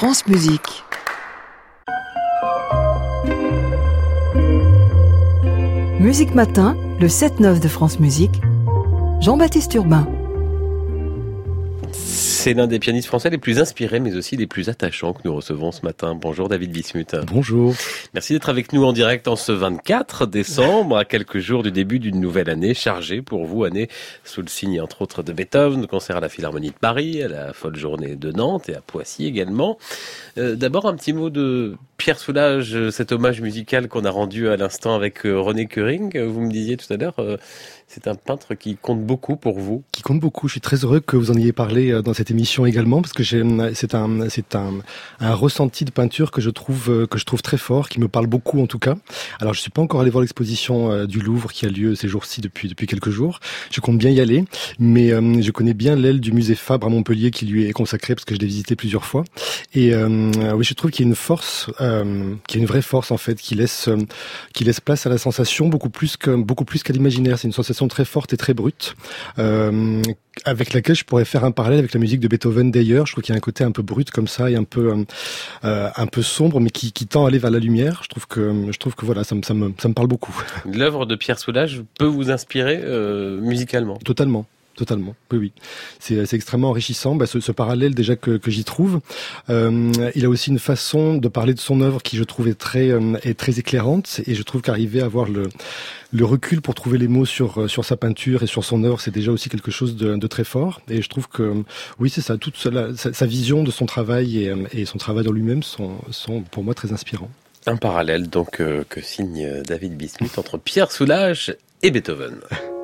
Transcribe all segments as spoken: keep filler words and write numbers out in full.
France Musique. Musique Matin, le sept neuf de France Musique. Jean-Baptiste Urbain. C'est l'un des pianistes français les plus inspirés, mais aussi les plus attachants que nous recevons ce matin. Bonjour David Bismuth. Bonjour. Merci d'être avec nous en direct en ce vingt-quatre décembre, à quelques jours du début d'une nouvelle année chargée pour vous, année sous le signe entre autres de Beethoven, de concert à la Philharmonie de Paris, à la Folle Journée de Nantes et à Poissy également. Euh, d'abord un petit mot de Pierre Soulages, cet hommage musical qu'on a rendu à l'instant avec euh, René Köring. Vous me disiez tout à l'heure, euh, c'est un peintre qui compte beaucoup pour vous. Qui compte beaucoup. Je suis très heureux que vous en ayez parlé dans cette émission également, parce que j'ai, c'est un, c'est un, un ressenti de peinture que je trouve, que je trouve très fort, qui me parle beaucoup en tout cas. Alors je suis pas encore allé voir l'exposition du Louvre qui a lieu ces jours-ci depuis depuis quelques jours. Je compte bien y aller, mais euh, je connais bien l'aile du musée Fabre à Montpellier qui lui est consacrée parce que je l'ai visité plusieurs fois. Et euh, oui, je trouve qu'il y a une force, euh, qu'il y a une vraie force en fait, qui laisse, euh, qui laisse place à la sensation beaucoup plus que beaucoup plus qu'à l'imaginaire. C'est une sensation très forte et très brute, euh, avec laquelle je pourrais faire un parallèle avec la musique de Beethoven d'ailleurs. Je trouve qu'il y a un côté un peu brut comme ça et un peu euh, un peu sombre, mais qui, qui tend à aller vers la lumière. Je trouve que je trouve que voilà, ça me ça me ça me parle beaucoup. L'œuvre de Pierre Soulages peut vous inspirer euh, musicalement. Totalement. Totalement, oui, oui. C'est, c'est extrêmement enrichissant, bah, ce, ce parallèle déjà que, que j'y trouve. Euh, il a aussi une façon de parler de son œuvre qui, je trouve, est très, euh, est très éclairante. Et je trouve qu'arriver à avoir le, le recul pour trouver les mots sur, sur sa peinture et sur son œuvre, c'est déjà aussi quelque chose de, de très fort. Et je trouve que, oui, c'est ça, toute sa, sa, sa vision de son travail et, et son travail en lui-même sont, sont pour moi très inspirants. Un parallèle donc euh, que signe David Bismuth entre Pierre Soulages et Beethoven.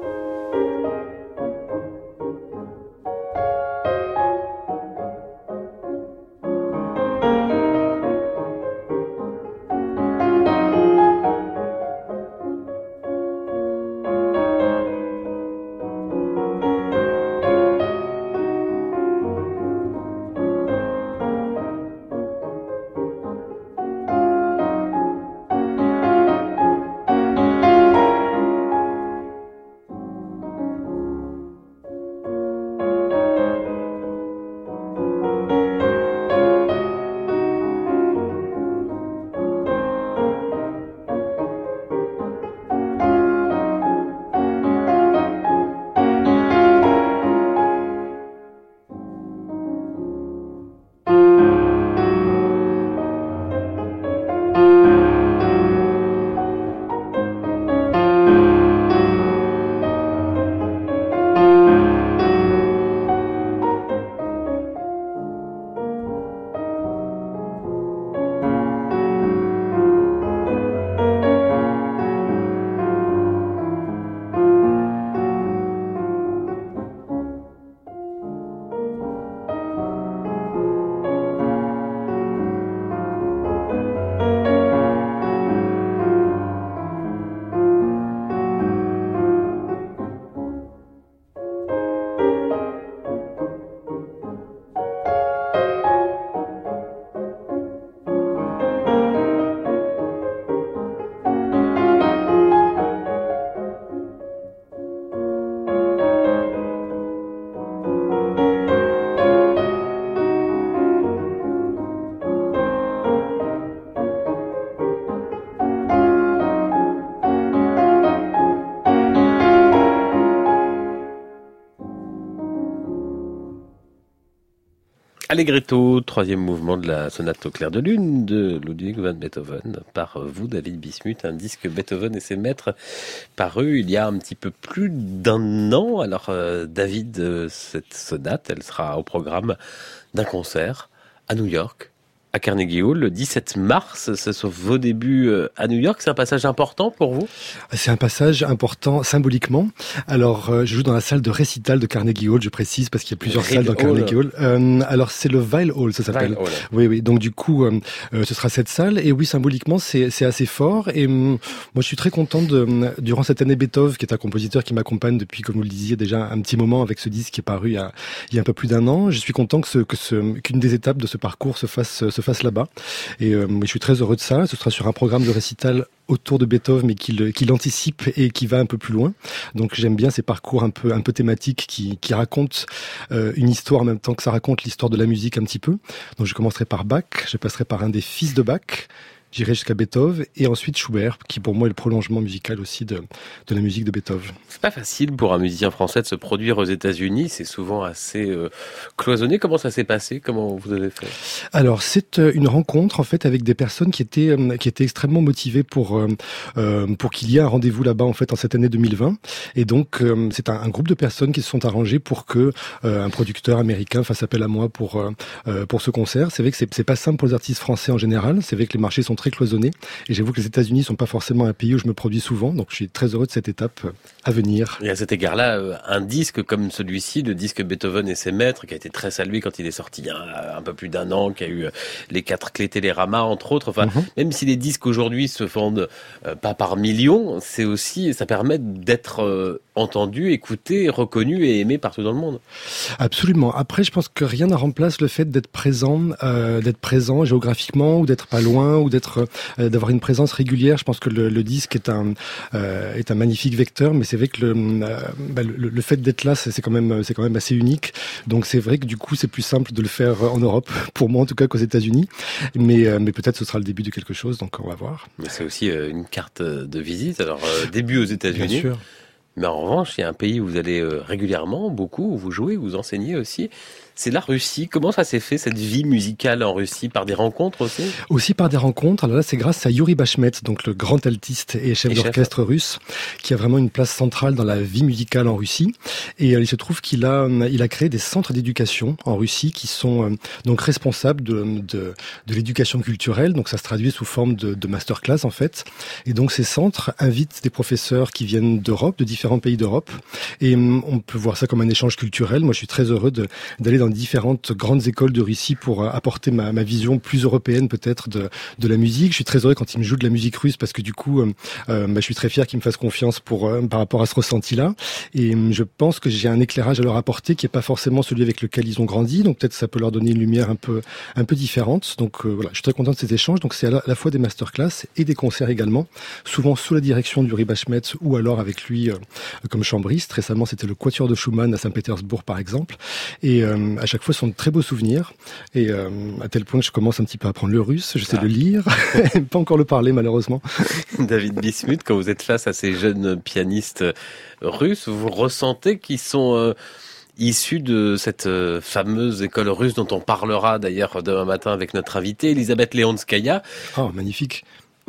Allegretto, troisième mouvement de la sonate au clair de lune de Ludwig van Beethoven, par vous David Bismuth, un disque Beethoven et ses maîtres paru il y a un petit peu plus d'un an. Alors euh, David, euh, cette sonate, elle sera au programme d'un concert à New York, à Carnegie Hall, le dix-sept mars. Ce sont vos débuts à New York. C'est un passage important pour vous ? C'est un passage important symboliquement. Alors, euh, je joue dans la salle de récital de Carnegie Hall, je précise, parce qu'il y a plusieurs salles dans Carnegie Hall. Euh, alors, c'est le Weill Hall, ça s'appelle. Weill Hall. Oui, oui. Donc, du coup, euh, euh, ce sera cette salle. Et oui, symboliquement, c'est, c'est assez fort. Et euh, moi, je suis très content de, durant cette année Beethoven, qui est un compositeur qui m'accompagne depuis, comme vous le disiez, déjà un petit moment avec ce disque qui est paru il y a, il y a un peu plus d'un an. Je suis content que, ce, que ce, qu'une des étapes de ce parcours se fasse, se se fasse là-bas. Et euh, je suis très heureux de ça. Ce sera sur un programme de récital autour de Beethoven, mais qui, le, qui l'anticipe et qui va un peu plus loin. Donc j'aime bien ces parcours un peu un peu thématiques qui, qui racontent euh, une histoire en même temps que ça raconte l'histoire de la musique un petit peu. Donc je commencerai par Bach, je passerai par un des fils de Bach, j'irai jusqu'à Beethoven et ensuite Schubert, qui pour moi est le prolongement musical aussi de, de la musique de Beethoven. C'est pas facile pour un musicien français de se produire aux États-Unis, c'est souvent assez euh, cloisonné. Comment ça s'est passé? Comment vous avez fait? Alors c'est une rencontre en fait avec des personnes qui étaient euh, qui étaient extrêmement motivées pour euh, euh, pour qu'il y ait un rendez-vous là-bas en fait en cette année deux mille vingt. Et donc euh, c'est un, un groupe de personnes qui se sont arrangées pour que euh, un producteur américain fasse appel à moi pour euh, pour ce concert. C'est vrai que c'est, c'est pas simple pour les artistes français en général. C'est vrai que les marchés sont très cloisonnés. Et j'avoue que les États-Unis sont pas forcément un pays où je me produis souvent. Donc je suis très heureux de cette étape à venir. Et à cet égard-là, un disque comme celui-ci, le disque Beethoven et ses maîtres, qui a été très salué quand il est sorti il y a un peu plus d'un an, qui a eu les quatre clés Télérama, entre autres. Enfin, mm-hmm. Même si les disques aujourd'hui se vendent euh, pas par millions, c'est aussi, ça permet d'être euh, entendu, écouté, reconnu et aimé partout dans le monde. Absolument. Après, je pense que rien ne remplace le fait d'être présent, euh, d'être présent géographiquement ou d'être pas loin ou d'être euh, d'avoir une présence régulière. Je pense que le, le disque est un euh, est un magnifique vecteur, mais c'est vrai que le euh, bah, le, le fait d'être là, c'est, c'est quand même c'est quand même assez unique. Donc c'est vrai que du coup, c'est plus simple de le faire en Europe, pour moi en tout cas qu'aux États-Unis. Mais euh, mais peut-être ce sera le début de quelque chose. Donc on va voir. Mais c'est aussi euh, une carte de visite. Alors euh, début aux États-Unis. Bien sûr. Mais en revanche, il y a un pays où vous allez régulièrement, beaucoup, où vous jouez, où vous enseignez aussi. C'est la Russie. Comment ça s'est fait, cette vie musicale en Russie? Par des rencontres aussi? Aussi par des rencontres. Alors là, c'est grâce à Yuri Bashmet, donc le grand altiste et chef et d'orchestre chef. russe, qui a vraiment une place centrale dans la vie musicale en Russie. Et euh, il se trouve qu'il a, il a créé des centres d'éducation en Russie qui sont euh, donc responsables de, de, de l'éducation culturelle. Donc ça se traduit sous forme de, de masterclass en fait. Et donc ces centres invitent des professeurs qui viennent d'Europe, de différents pays d'Europe. Et euh, on peut voir ça comme un échange culturel. Moi, je suis très heureux de, d'aller dans différentes grandes écoles de Russie pour apporter ma, ma vision plus européenne peut-être de, de la musique. Je suis très heureux quand ils me jouent de la musique russe parce que du coup, euh, euh, bah, je suis très fier qu'ils me fassent confiance pour euh, par rapport à ce ressenti-là. Et euh, je pense que j'ai un éclairage à leur apporter qui est pas forcément celui avec lequel ils ont grandi. Donc peut-être ça peut leur donner une lumière un peu un peu différente. Donc euh, voilà, je suis très content de ces échanges. Donc c'est à la, à la fois des masterclass et des concerts également, souvent sous la direction du Yuri Bashmet ou alors avec lui euh, comme chambriste. Récemment, c'était le Quatuor de Schumann à Saint-Pétersbourg par exemple. Et euh, à chaque fois, ce sont de très beaux souvenirs. Et euh, à tel point que je commence un petit peu à apprendre le russe. Je sais ah. le lire, pas encore le parler malheureusement. David Bismuth, quand vous êtes face à ces jeunes pianistes russes, vous ressentez qu'ils sont euh, issus de cette euh, fameuse école russe dont on parlera d'ailleurs demain matin avec notre invitée, Elisabeth Leonskaya. Oh, magnifique.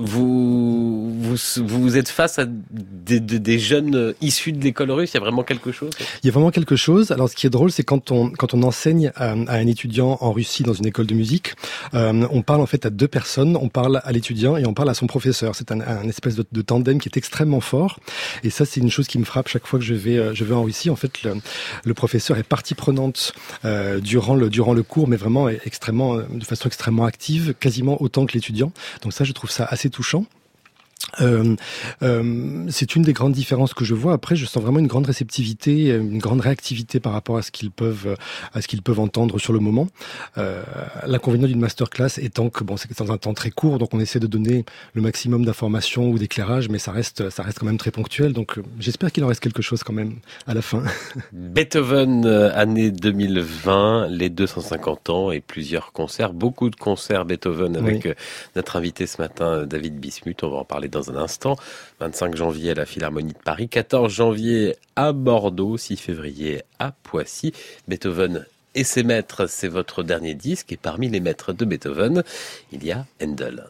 Vous, vous, vous êtes face à des, des, des jeunes issus de l'école russe. Il y a vraiment quelque chose. Il y a vraiment quelque chose. Alors, ce qui est drôle, c'est quand on quand on enseigne à, à un étudiant en Russie dans une école de musique, euh, on parle en fait à deux personnes. On parle à l'étudiant et on parle à son professeur. C'est un, un espèce de, de tandem qui est extrêmement fort. Et ça, c'est une chose qui me frappe chaque fois que je vais je vais en Russie. En fait, le, le professeur est partie prenante euh, durant le durant le cours, mais vraiment extrêmement de façon extrêmement active, quasiment autant que l'étudiant. Donc ça, je trouve ça assez touchant. Euh, euh, c'est une des grandes différences que je vois. Après, je sens vraiment une grande réceptivité, une grande réactivité par rapport à ce qu'ils peuvent, à ce qu'ils peuvent entendre sur le moment. Euh, l'inconvénient d'une masterclass étant que bon, c'est dans un temps très court, donc on essaie de donner le maximum d'informations ou d'éclairage, mais ça reste, ça reste quand même très ponctuel. Donc, j'espère qu'il en reste quelque chose quand même à la fin. Beethoven, année deux mille vingt, les deux cent cinquante ans et plusieurs concerts, beaucoup de concerts Beethoven avec oui. notre invité ce matin, David Bismuth. On va en parler dans un instant. vingt-cinq janvier à la Philharmonie de Paris, quatorze janvier à Bordeaux, six février à Poissy. Beethoven et ses maîtres, c'est votre dernier disque. Et parmi les maîtres de Beethoven, il y a Handel.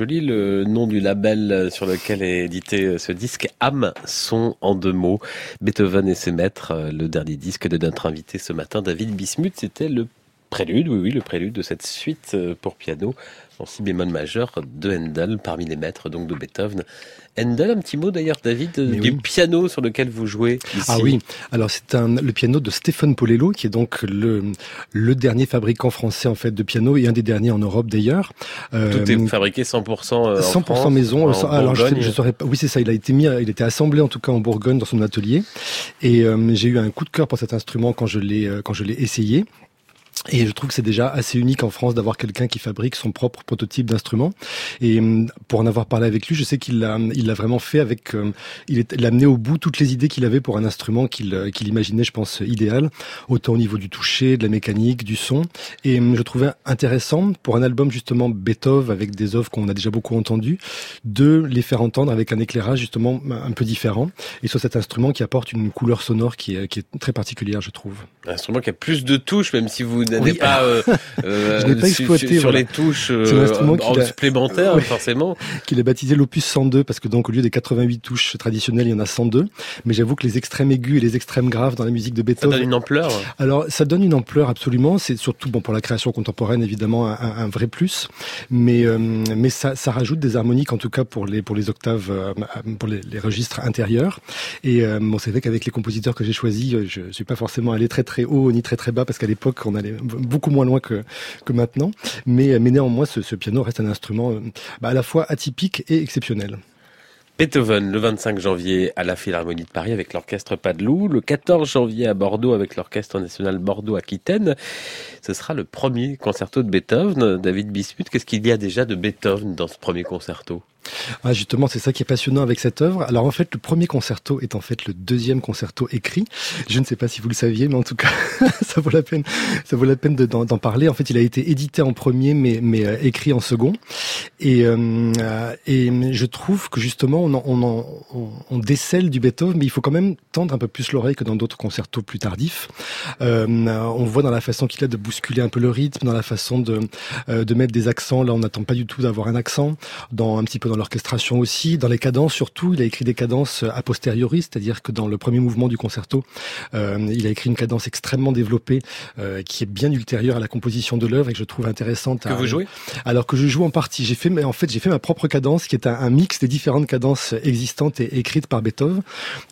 joli le nom du label sur lequel est édité ce disque, Âme, son en deux mots. Beethoven et ses maîtres, le dernier disque de notre invité ce matin, David Bismuth, c'était le prélude, oui, oui, le prélude de cette suite pour piano en si bémol majeur de Handel, parmi les maîtres donc de Beethoven. Handel, un petit mot d'ailleurs, David, Mais du oui. piano sur lequel vous jouez ici. Ah oui, alors c'est un, le piano de Stéphane Polello, qui est donc le, le dernier fabricant français en fait de piano et un des derniers en Europe d'ailleurs. Euh, Tout est fabriqué cent pour cent en cent pour cent France, maison. En alors je, je saurais pas. Oui, c'est ça. Il a été mis, il était assemblé en tout cas en Bourgogne dans son atelier. Et euh, j'ai eu un coup de cœur pour cet instrument quand je l'ai quand je l'ai essayé. Et je trouve que c'est déjà assez unique en France d'avoir quelqu'un qui fabrique son propre prototype d'instrument. Et pour en avoir parlé avec lui, je sais qu'il l'a, il l'a vraiment fait avec, euh, il, est, il a amené au bout toutes les idées qu'il avait pour un instrument qu'il, qu'il imaginait, je pense, idéal, autant au niveau du toucher, de la mécanique, du son. Et je trouvais intéressant pour un album justement Beethoven avec des œuvres qu'on a déjà beaucoup entendues, de les faire entendre avec un éclairage justement un peu différent. Et sur cet instrument qui apporte une couleur sonore qui est, qui est très particulière, je trouve. Un instrument qui a plus de touches, même si vous n'avez oui. pas, euh, euh, je n'ai pas exploité sur, sur voilà. les touches euh, supplémentaires, ouais. forcément. Qu'il est baptisé l'opus cent deux, parce que donc au lieu des quatre-vingt-huit touches traditionnelles, il y en a cent deux. Mais j'avoue que les extrêmes aigus et les extrêmes graves dans la musique de Beethoven... Ça donne une ampleur. Alors, ça donne une ampleur, absolument. C'est surtout, bon, pour la création contemporaine, évidemment, un, un vrai plus. Mais, euh, mais ça, ça rajoute des harmoniques, en tout cas, pour les, pour les octaves, euh, pour les, les registres intérieurs. Et euh, bon, c'est vrai qu'avec les compositeurs que j'ai choisis, je suis pas forcément allé très très haut, ni très très bas, parce qu'à l'époque, on allait beaucoup moins loin que, que maintenant. Mais, mais néanmoins, ce, ce piano reste un instrument bah, à la fois atypique et exceptionnel. Beethoven, le vingt-cinq janvier à la Philharmonie de Paris avec l'orchestre Padeloup, le quatorze janvier à Bordeaux avec l'orchestre national Bordeaux-Aquitaine. Ce sera le premier concerto de Beethoven. David Bismuth, qu'est-ce qu'il y a déjà de Beethoven dans ce premier concerto ? Ah, justement, c'est ça qui est passionnant avec cette œuvre. Alors en fait, le premier concerto est en fait le deuxième concerto écrit. Je ne sais pas si vous le saviez, mais en tout cas, ça vaut la peine, ça vaut la peine de, d'en, d'en parler. En fait, il a été édité en premier, mais, mais euh, écrit en second. Et, euh, et je trouve que justement, on, en, on, en, on, on décèle du Beethoven, mais il faut quand même tendre un peu plus l'oreille que dans d'autres concertos plus tardifs. Euh, on voit dans la façon qu'il a de bousculer un peu le rythme, dans la façon de, euh, de mettre des accents. Là, on n'attend pas du tout d'avoir un accent. Dans un petit peu dans l'orchestration aussi, dans les cadences surtout, il a écrit des cadences a posteriori, c'est-à-dire que dans le premier mouvement du concerto, euh, il a écrit une cadence extrêmement développée euh, qui est bien ultérieure à la composition de l'œuvre et que je trouve intéressante. Que à, vous jouez ? Alors que je joue en partie. J'ai fait, mais en fait, j'ai fait ma propre cadence qui est un, un mix des différentes cadences existantes et écrites par Beethoven,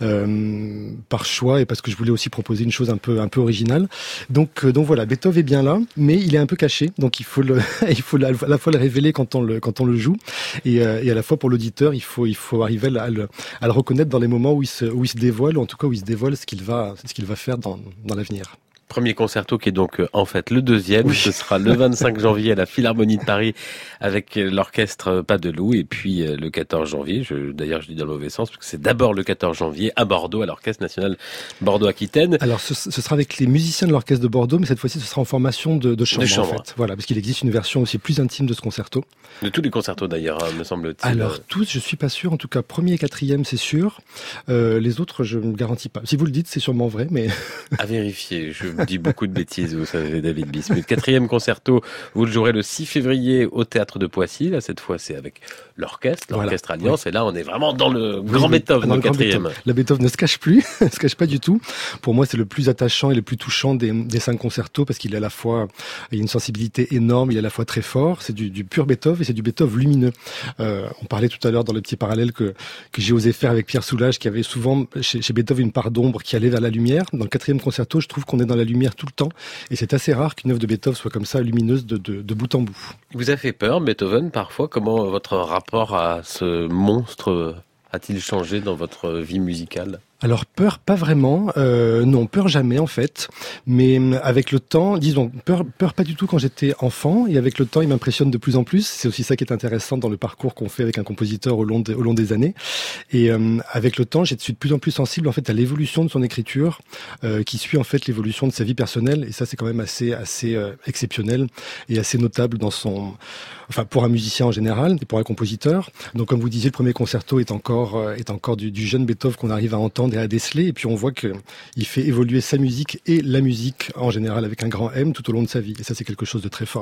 euh, par choix et parce que je voulais aussi proposer une chose un peu, un peu originale. Donc, euh, donc voilà, Beethoven est bien là, mais il est un peu caché, donc il faut le, il faut à la fois le révéler quand on le, quand on le joue et, euh, et à la fois pour l'auditeur, il faut, il faut arriver à le, à le reconnaître dans les moments où il se, où il se dévoile, ou en tout cas où il se dévoile ce qu'il va, ce qu'il va faire dans, dans l'avenir. Premier concerto qui est donc en fait le deuxième, oui. Ce sera le vingt-cinq janvier à la Philharmonie de Paris avec l'orchestre Padeloup et puis le quatorze janvier, je, d'ailleurs je dis dans le mauvais sens parce que c'est d'abord le quatorze janvier à Bordeaux à l'orchestre national Bordeaux-Aquitaine. Alors ce, ce sera avec les musiciens de l'orchestre de Bordeaux, mais cette fois-ci ce sera en formation de, de chambre, de chambre. En fait. Voilà, parce qu'il existe une version aussi plus intime de ce concerto. De tous les concertos d'ailleurs, hein, me semble-t-il. Alors tous, je suis pas sûr. En tout cas, premier et quatrième, c'est sûr. Euh, les autres, je ne garantis pas. Si vous le dites, c'est sûrement vrai, mais à vérifier. Je dis beaucoup de bêtises, vous savez, David Bismuth. Quatrième concerto, vous le jouerez le six février au Théâtre de Poissy. Là, cette fois, c'est avec l'orchestre, l'orchestre voilà. Alliance. Oui. Et là, on est vraiment dans le grand oui, Beethoven, dans le quatrième. Beethoven. La Beethoven ne se cache plus, ne se cache pas du tout. Pour moi, c'est le plus attachant et le plus touchant des, des cinq concertos parce qu'il est à la fois, il y a une sensibilité énorme, il est à la fois très fort. C'est du, du pur Beethoven et c'est du Beethoven lumineux. Euh, on parlait tout à l'heure dans le petit parallèle que, que j'ai osé faire avec Pierre Soulages, qui avait souvent chez, chez Beethoven une part d'ombre qui allait vers la lumière. Dans le quatrième concerto, je trouve qu'on est dans la lumière tout le temps. Et c'est assez rare qu'une œuvre de Beethoven soit comme ça, lumineuse de, de, de bout en bout. Vous a fait peur, Beethoven, parfois? Comment votre rapport à ce monstre a-t-il changé dans votre vie musicale? Alors peur, pas vraiment. Euh, non, peur jamais en fait. Mais avec le temps, disons, peur, peur pas du tout quand j'étais enfant. Et avec le temps, il m'impressionne de plus en plus. C'est aussi ça qui est intéressant dans le parcours qu'on fait avec un compositeur au long, de, au long des années. Et euh, avec le temps, j'ai suis de plus en plus sensible en fait à l'évolution de son écriture, euh, qui suit en fait l'évolution de sa vie personnelle. Et ça, c'est quand même assez, assez euh, exceptionnel et assez notable dans son, enfin pour un musicien en général et pour un compositeur. Donc comme vous disiez, le premier concerto est encore, euh, est encore du, du jeune Beethoven qu'on arrive à entendre et à déceler, et puis on voit qu'il fait évoluer sa musique et la musique en général avec un grand M tout au long de sa vie, et ça c'est quelque chose de très fort.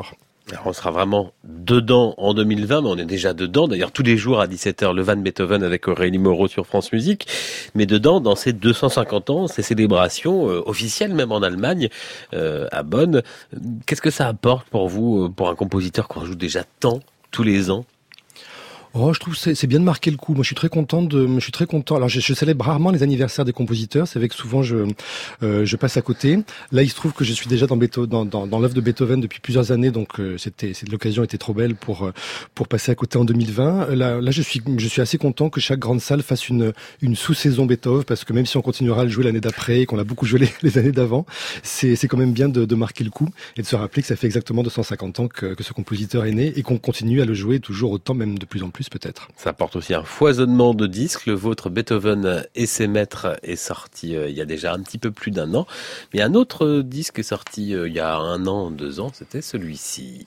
Alors on sera vraiment dedans en deux mille vingt, mais on est déjà dedans. D'ailleurs, tous les jours à dix-sept heures, le Van Beethoven avec Aurélie Moreau sur France Musique. Mais dedans, dans ces deux cent cinquante ans, ces célébrations euh, officielles, même en Allemagne, euh, à Bonn, qu'est-ce que ça apporte pour vous, euh, pour un compositeur qu'on joue déjà tant tous les ans ? Oh, je trouve que c'est, c'est bien de marquer le coup. Moi, je suis très content de, je suis très content. Alors, je, je célèbre rarement les anniversaires des compositeurs. C'est vrai que souvent je, euh, je passe à côté. Là, il se trouve que je suis déjà dans Beethoven, dans, dans, dans l'œuvre de Beethoven depuis plusieurs années, donc euh, c'était, c'est, l'occasion était trop belle pour pour passer à côté en deux mille vingt. Là, là, je suis, je suis assez content que chaque grande salle fasse une une sous-saison Beethoven, parce que même si on continuera à le jouer l'année d'après et qu'on l'a beaucoup joué les, les années d'avant, c'est c'est quand même bien de, de marquer le coup et de se rappeler que ça fait exactement deux cent cinquante ans que, que ce compositeur est né et qu'on continue à le jouer toujours autant, même de plus en plus peut-être. Ça apporte aussi un foisonnement de disques. Le vôtre, Beethoven et ses maîtres, est sorti euh, il y a déjà un petit peu plus d'un an. Mais un autre euh, disque est sorti euh, il y a un an, deux ans, c'était celui-ci.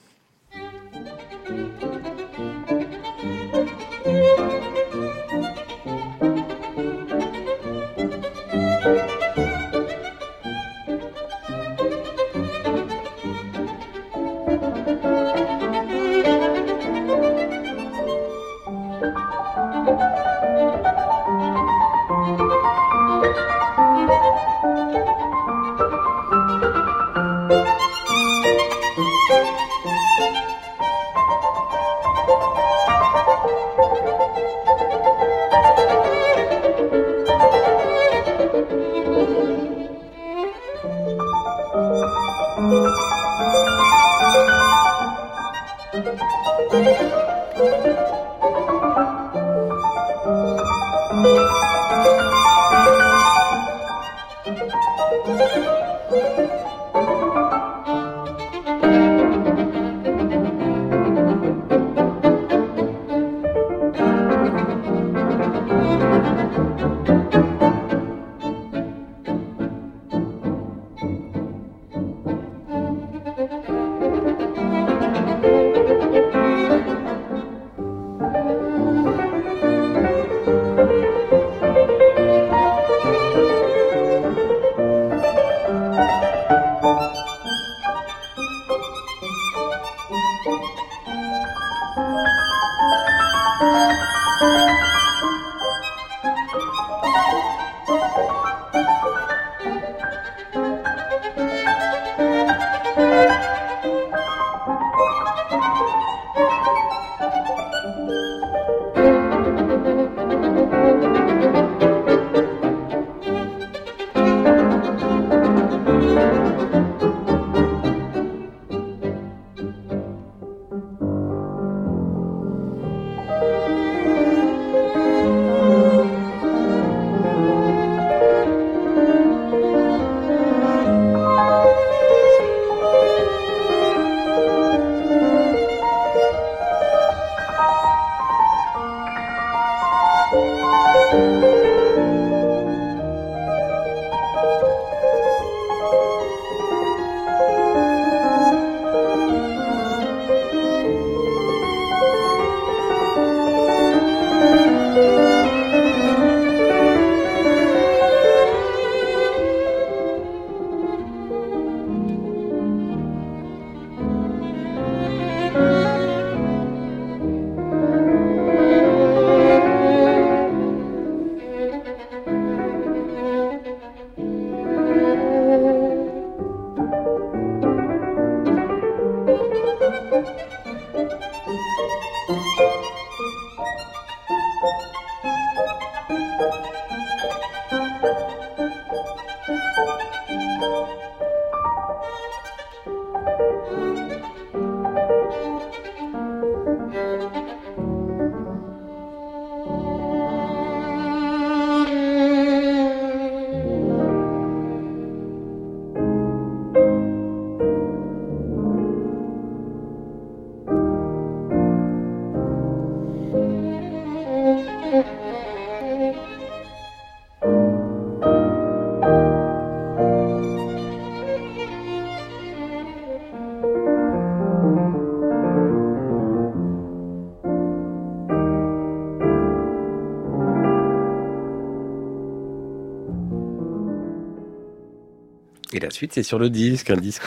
Et la suite, c'est sur le disque, un disque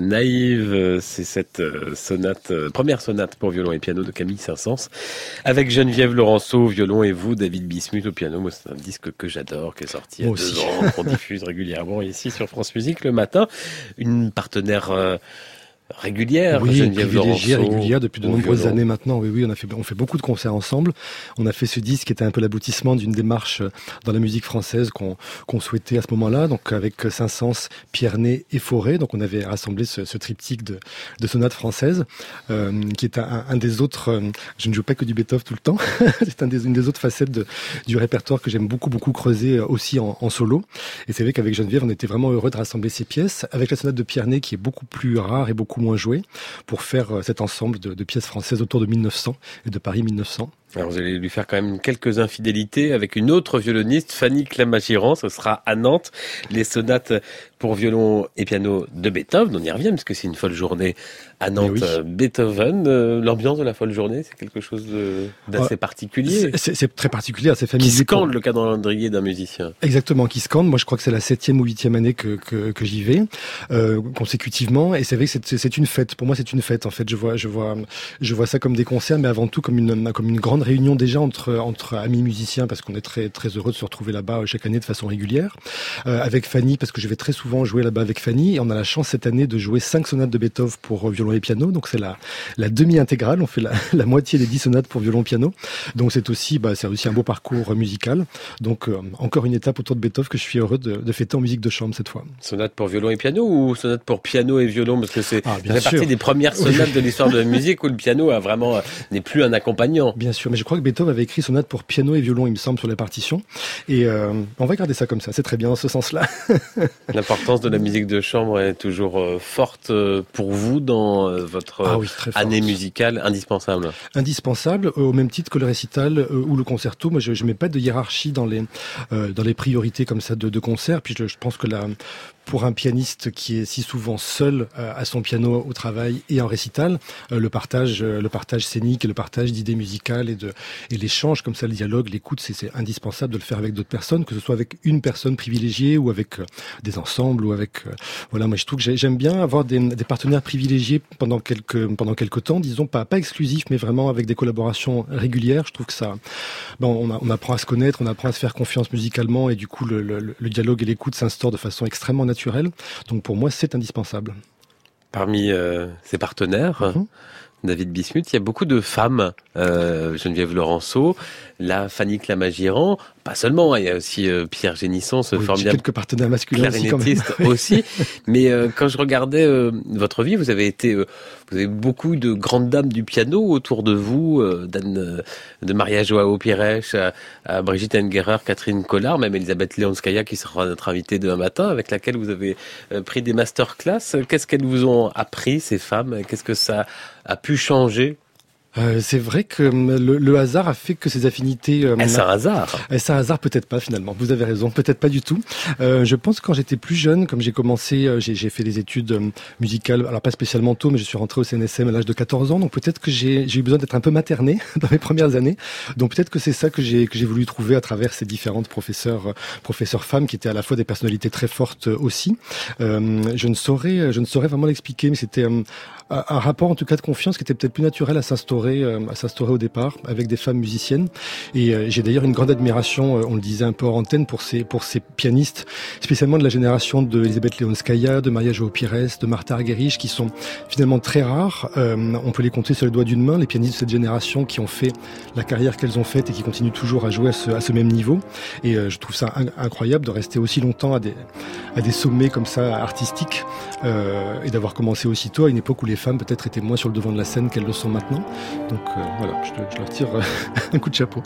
naïve. C'est cette sonate, première sonate pour violon et piano de Camille Saint-Saëns, avec Geneviève Laurenceau au violon et vous, David Bismuth, au piano. Moi, c'est un disque que j'adore, qui est sorti il y a deux ans, qu'on diffuse régulièrement ici sur France Musique le matin. Une partenaire euh, régulière, oui, Geneviève privilégiée, Laurenceau, régulière depuis de nombreuses violon. années maintenant. Oui, oui, on a fait, on fait beaucoup de concerts ensemble. On a fait ce disque qui était un peu l'aboutissement d'une démarche dans la musique française qu'on qu'on souhaitait à ce moment-là. Donc avec Saint-Saëns, Pierné et Fauré. Donc on avait rassemblé ce, ce triptyque de, de sonates françaises, euh, qui est un, un des autres. Euh, je ne joue pas que du Beethoven tout le temps. C'est un des, une des autres facettes de, du répertoire que j'aime beaucoup, beaucoup creuser aussi en, en solo. Et c'est vrai qu'avec Geneviève, on était vraiment heureux de rassembler ces pièces avec la sonate de Pierné qui est beaucoup plus rare et beaucoup moins jouée, pour faire cet ensemble de, de pièces françaises autour de mille neuf cents et de Paris mille neuf cents. Alors vous allez lui faire quand même quelques infidélités avec une autre violoniste, Fanny Clamagiran. Ce sera à Nantes, les sonates pour violon et piano de Beethoven. On y revient parce que c'est une folle journée à Nantes. Oui. Beethoven, euh, l'ambiance de la folle journée, c'est quelque chose de, d'assez particulier. C'est, c'est très particulier, assez familier. Qui scande pour... le calendrier d'un musicien. Exactement, qui scande. Moi, je crois que c'est la septième ou huitième année que que, que j'y vais euh, consécutivement, et c'est vrai que c'est, c'est une fête. Pour moi, c'est une fête. En fait, je vois, je vois, je vois ça comme des concerts, mais avant tout comme une comme une grande réunion déjà entre entre amis musiciens, parce qu'on est très très heureux de se retrouver là-bas chaque année de façon régulière. Euh, avec Fanny, parce que je vais très souvent jouer là-bas avec Fanny, et on a la chance cette année de jouer cinq sonates de Beethoven pour violon et piano. Donc c'est la la demi-intégrale. On fait la, la moitié des dix sonates pour violon et piano. Donc c'est aussi bah c'est aussi un beau parcours musical. Donc euh, encore une étape autour de Beethoven que je suis heureux de, de fêter en musique de chambre cette fois. Sonate pour violon et piano ou sonate pour piano et violon, parce que c'est ah, fait partie des premières sonates de l'histoire de la musique où le piano a vraiment n'est plus un accompagnant. Bien sûr, mais je crois que Beethoven avait écrit sonate pour piano et violon, il me semble, sur la partition. Et euh, on va garder ça comme ça, c'est très bien dans ce sens-là. L'importance de la musique de chambre est toujours euh, forte pour vous dans euh, votre ah oui, année musicale, indispensable. Indispensable, euh, au même titre que le récital euh, ou le concerto. Moi, je ne mets pas de hiérarchie dans les euh, dans les priorités comme ça de, de concert. Puis je, je pense que la pour un pianiste qui est si souvent seul euh, à son piano au travail et en récital, euh, le partage, euh, le partage scénique et le partage d'idées musicales et de et l'échange comme ça, le dialogue, l'écoute, c'est, c'est indispensable de le faire avec d'autres personnes, que ce soit avec une personne privilégiée ou avec euh, des ensembles ou avec euh, voilà. Moi, je trouve que j'aime bien avoir des, des partenaires privilégiés pendant quelques pendant quelques temps, disons pas pas exclusifs, mais vraiment avec des collaborations régulières. Je trouve que ça, bon, on, a, on apprend à se connaître, on apprend à se faire confiance musicalement et du coup le, le, le dialogue et l'écoute s'instaurent de façon extrêmement naturelle. Donc pour moi, c'est indispensable. Parmi euh, ses partenaires, mm-hmm. David Bismuth, il y a beaucoup de femmes. Euh, Geneviève Laurenceau, la Fanny Clamagiran, pas seulement, il y a aussi euh, Pierre Génisson, ce oui, formidable quelques partenaires masculins clarinettiste aussi. aussi. Mais euh, quand je regardais euh, votre vie, vous avez été, euh, vous avez beaucoup de grandes dames du piano autour de vous, euh, d'Anne, de Maria Joao Pires à, à Brigitte Engerer, Catherine Collard, même Elisabeth Leonskaya qui sera notre invitée demain matin, avec laquelle vous avez euh, pris des masterclass. Qu'est-ce qu'elles vous ont appris, ces femmes? Qu'est-ce que ça a pu changer? Euh, c'est vrai que le, le hasard a fait que ces affinités... Euh, Est-ce un hasard? Est-ce un hasard? Peut-être pas finalement, vous avez raison, peut-être pas du tout. Euh, je pense que quand j'étais plus jeune, comme j'ai commencé, euh, j'ai, j'ai fait des études euh, musicales, alors pas spécialement tôt, mais je suis rentré au C N S M à l'âge de quatorze ans, donc peut-être que j'ai, j'ai eu besoin d'être un peu materné dans mes premières années. Donc peut-être que c'est ça que j'ai, que j'ai voulu trouver à travers ces différentes professeurs, euh, professeurs femmes qui étaient à la fois des personnalités très fortes euh, aussi. Euh, je ne saurais, je ne saurais vraiment l'expliquer, mais c'était... Euh, un rapport en tout cas de confiance qui était peut-être plus naturel à s'instaurer euh, à s'instaurer au départ avec des femmes musiciennes, et euh, j'ai d'ailleurs une grande admiration, euh, on le disait un peu hors antenne, pour ces pour ces pianistes spécialement de la génération de Elisabeth Leonskaya, de Maria Joao Pires, de Martha Argerich, qui sont finalement très rares. Euh, on peut les compter sur les doigts d'une main, les pianistes de cette génération qui ont fait la carrière qu'elles ont faite et qui continuent toujours à jouer à ce, à ce même niveau, et euh, je trouve ça in- incroyable de rester aussi longtemps à des à des sommets comme ça artistiques, euh, et d'avoir commencé aussitôt à une époque où les femmes peut-être étaient moins sur le devant de la scène qu'elles le sont maintenant. Donc euh, voilà, je, je leur tire euh, un coup de chapeau.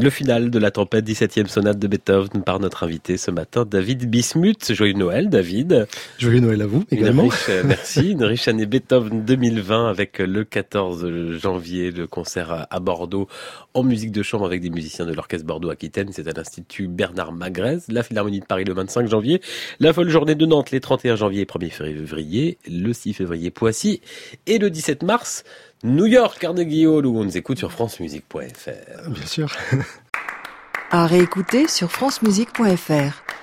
Le final de la tempête, dix-septième sonate de Beethoven par notre invité ce matin, David Bismuth. Joyeux Noël, David. Joyeux Noël à vous également. Une riche, merci. Une riche année Beethoven deux mille vingt avec le quatorze janvier le concert à Bordeaux en musique de chambre avec des musiciens de l'Orchestre Bordeaux-Aquitaine. C'est à l'Institut Bernard Magrez. La Philharmonie de Paris le vingt-cinq janvier. La folle journée de Nantes les trente et un janvier et premier février. Le six février Poissy. Et le dix-sept mars, New York, Carnegie Hall, où on nous écoute sur francemusique point f r. Bien sûr. À réécouter sur francemusique point f r.